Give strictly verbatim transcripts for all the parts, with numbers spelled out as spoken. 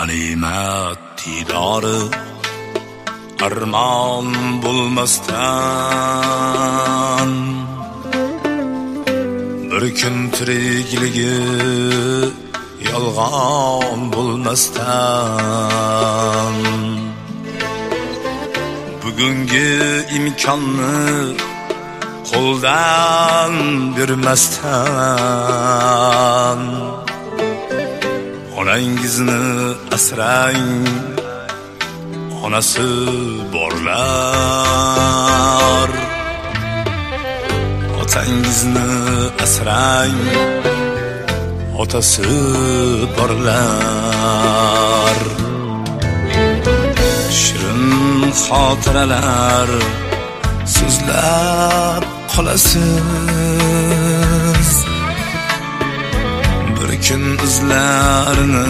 g'animat didori armon bo'lmasdan bir kun tirikligi yolg'on bo'lmasdan bugungi imkonni qo'ldan bermasdan onangizni asrang, onasi borlar. Otangizni asrang, otasi borlar. Shirin xotiralar so'zlab qolasiz, bir kun izlarini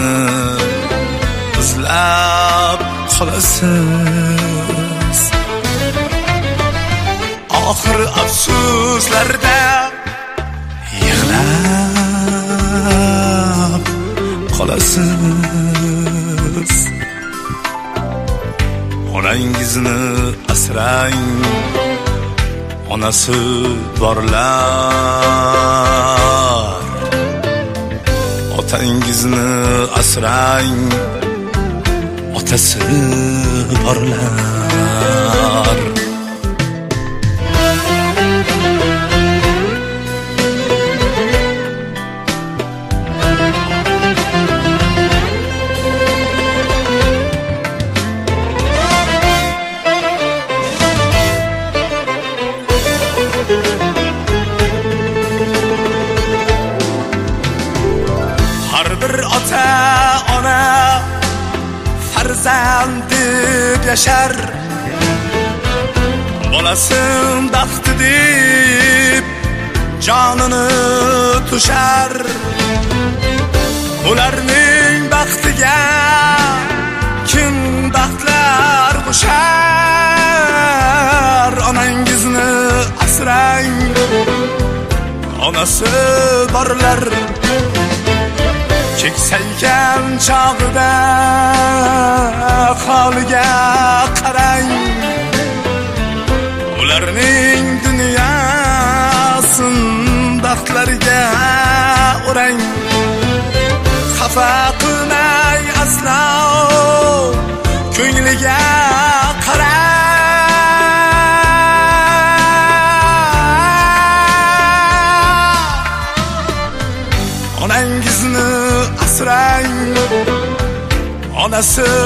izlab qolasiz. Oxir afsuslarda yig'lab qolasiz. Onangizni asrang, onasi borlar. Otangizni asrang, otasi borlar. Har bir ota ona farzand deb yashar, bolasin baxti deb jonini tushar. Ularning baxtiga kim baxtlar qo'shar? Onangizni asrang, onasi borlar. Keksaygan chog'ida holiga qarang, ularning dunyosin baxtlariga o'rang. Xafa qilmay aslo ko'ngliga qarang. Onangizni asrang, onasi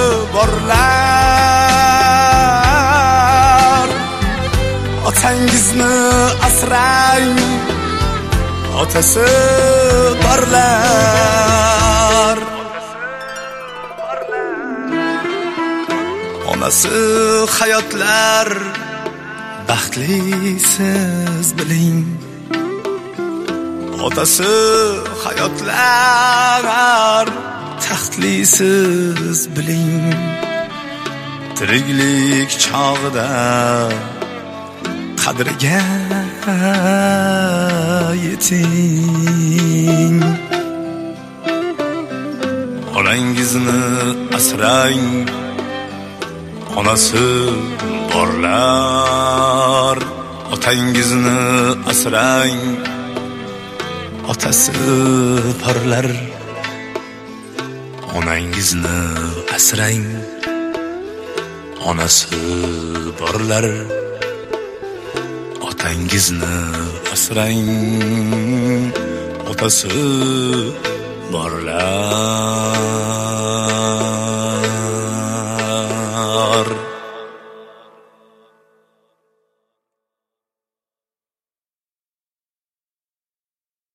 borlar. Otangizni asrang, otasi borlar. Onasi hayotlar baxtlisiz biling. Otasi hayotlar taxtlisiz biling. Tiriklik chog'ida qadriga yeting. Onangizni asrang, onasi borlar. Otangizni asrang, otasi borlar. Onangizni asrang, onasi borlar. Otangizni asrang, otasi borlar.